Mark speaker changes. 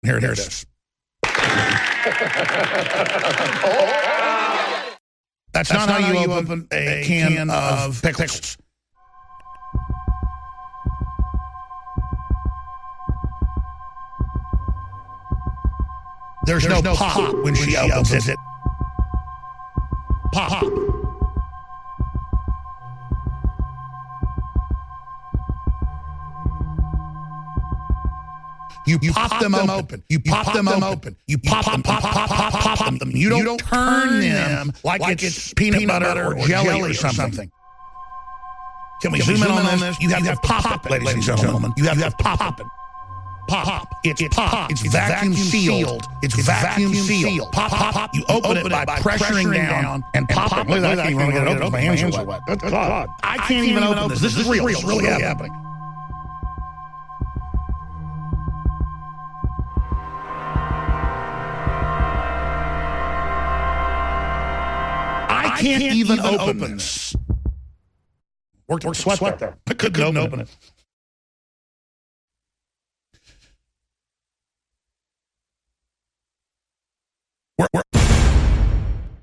Speaker 1: Here it is. That's not how you open a can of pickles. There's no pop when she opens it. Pop. You pop them open. You pop them open. You pop them. You don't turn them like it's peanut butter or jelly or something. Can we zoom in on this? You have pop, ladies and gentlemen. You have pop. Pop. It's pop. It's vacuum sealed. It's vacuum sealed. Pop. You open it by pressuring down and pop it. Look at that. I can't even get it open. My hands are wet. God. I can't even open this. This is real. It's really happening. I can't even open this. Worked sweat there. I couldn't open it.